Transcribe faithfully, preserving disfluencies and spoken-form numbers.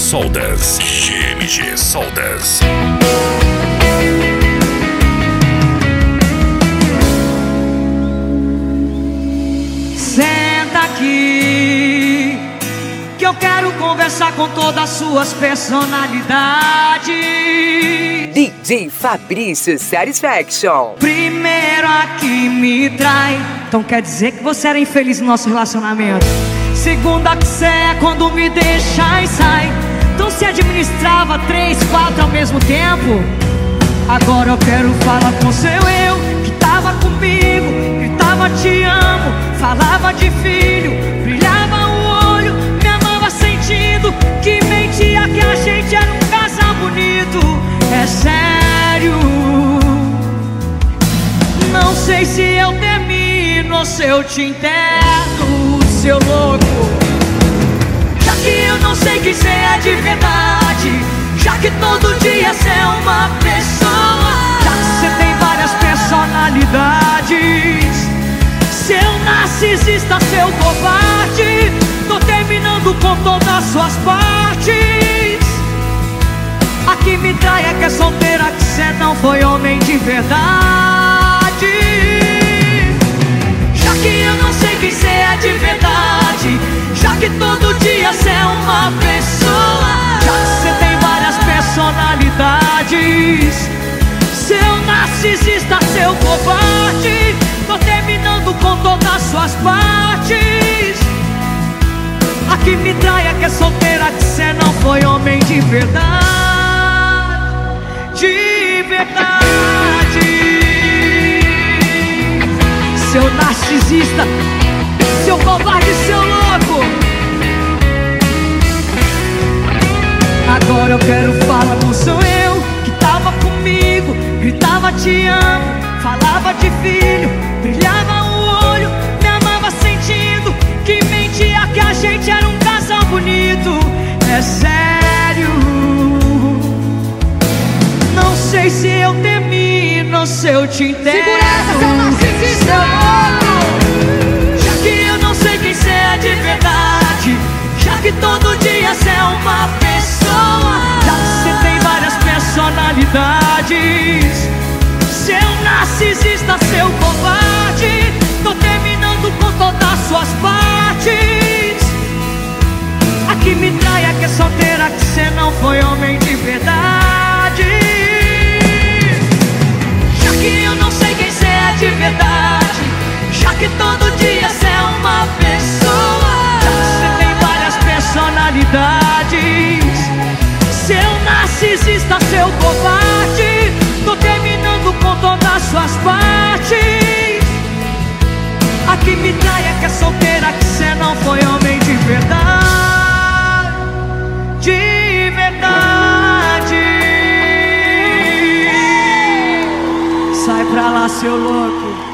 Soldas. G M G Soldas. Senta aqui, que eu quero conversar com todas as suas personalidades. D J Fabrício Satisfaction. Primeiro a que me trai, então quer dizer que você era infeliz no nosso relacionamento. Segunda que cê é quando me deixa e sai, então se administrava três, quatro ao mesmo tempo. Agora eu quero falar com seu eu, que tava comigo, gritava te amo, falava de filho, brilhava o olho, me amava sentindo que mentia que a gente era um casal bonito. É sério, não sei se eu termino ou se eu te interno, seu louco. Já que eu não sei quem cê é de verdade, já que todo dia cê é uma pessoa, já que cê tem várias personalidades, seu narcisista, seu covarde, tô terminando com todas as suas partes. A que me trai é que é solteira, que cê não foi homem de verdade. Já que eu não sei quem cê é de verdade, já que todo dia cê é uma pessoa, já que cê tem várias personalidades, seu narcisista, seu covarde, tô terminando com todas as suas partes. A que me trai é que é solteira, que cê não foi homem de verdade. De verdade, seu narcisista, seu covarde, seu louco. Agora eu quero falar com seu eu, que tava comigo, gritava te amo, falava de filho, brilhava o olho, me amava sentindo que mentia que a gente era um casal bonito. É sério, não sei se eu termino ou se eu te interno. Segura essa, seu narcisista! Já que eu não sei quem cê é de verdade, já que todo dia cê é uma pessoa, já que cê tem várias personalidades, seu narcisista, seu covarde, tô terminando com todas as suas partes. A que me trai é que é solteira, que cê não foi homem de verdade. Já que eu não sei quem cê é de verdade, já que todo dia cê é uma pessoa, já que cê tem várias personalidades, seu narcisista, seu covarde, tô terminando com todas as suas partes. A que me trai é que é solteira, que cê não foi homem de verdade. De verdade. Sai pra lá, seu louco.